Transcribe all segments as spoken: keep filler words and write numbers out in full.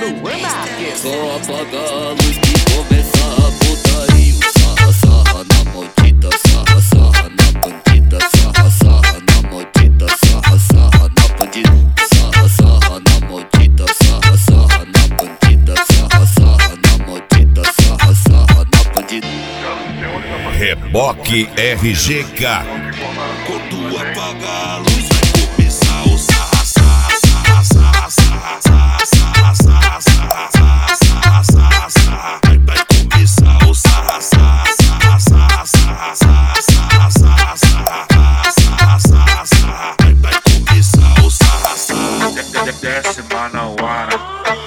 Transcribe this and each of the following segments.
Luan Marques. Só apagar a luz que começa a putaria. Sarra, sarra na maldita, sarra, sarra na bandida. Sarra, sarra na maldita, sarra, sarra na bandida. Sarra, sarra na maldita, sarra, sarra na bandida. Sarra, sarra na maldita, sarra, sarra na bandida. Reboque R G K. Quando apagar a luz vai começar o sarra, sarra, sarra, sarra, sarra, sarra, sarra, sarra, sarra, sarra, sarra, sarra. Vai começar o sarra, sarra, sarra, sarra, sarra, sarra, sarra, sarra, sarra, sarra, sarra. Vai começar o sarra, sarra. Desce Manauara,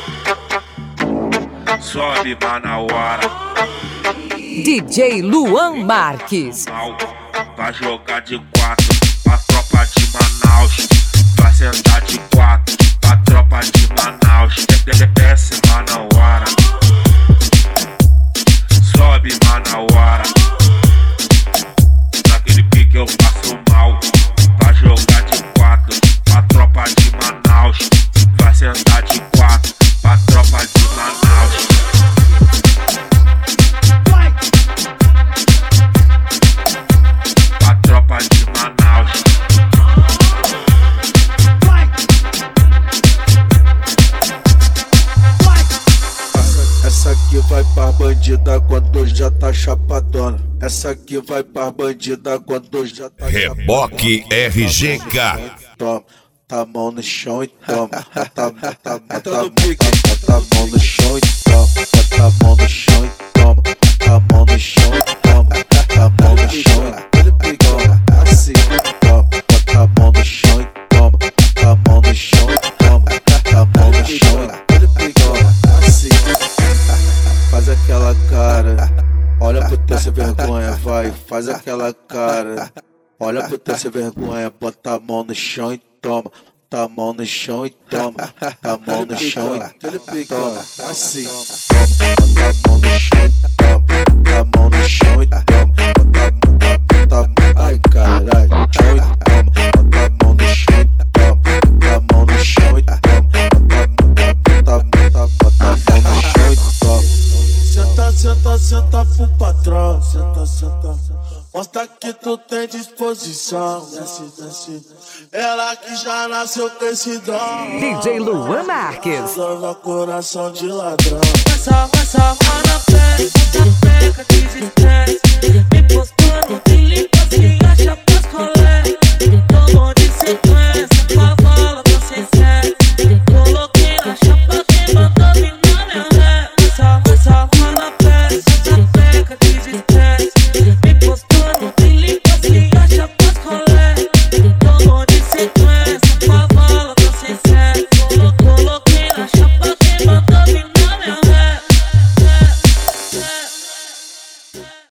sobe Manauara. D J Luan Marques. Vai jogar de quatro pra tropa de Manaus. Vai sentar de quatro pra tropa de Manaus. Desce Manauara, sobe Manauara. Naquele pique eu passo mal. Vai jogar de quatro pra tropa de Manaus. Vai sentar de quatro pra tropa de Manaus. Tropa de Manaus. Essa, essa aqui vai pra bandida quando já tá chapadona. Essa aqui vai pra bandida quando já tá Reboque R G K. Toma, tá a mão no chão e toma. Bota, bota, bota, bota a mão no chão e toma. Bota a mão no chão e toma. Bota a mão no chão e toma. Bota a mão no chão e toma. Assim, toma. Bota a mão no chão e toma. Bota a mão no chão e toma. Bota a mão no chão e toma. Assim, faz aquela cara. Olha pro teu sem vergonha, vai. Faz aquela cara. Olha pro teu sem vergonha. Bota a mão no chão e toma. Tá a mão no chão e toma. Tá a mão no chão e toma. Assim, bota a mão no chão e toma. Tá a mão no chão e toma. Bota a mão, ai caralho, chão e toma. Bota a mão no chão e toma. Bota a mão no chão e toma. Bota a mão, bota a mão no chão e toma. Senta, senta, senta pro patrão. Senta, senta. Mostra que tu tem disposição. Desce, desce. Ela que já nasceu com esse dom. D J Luan Marques. Leva coração de ladrão. Passa, passa, na pele, na peca, desespera. Me postando, me limpa, se acha.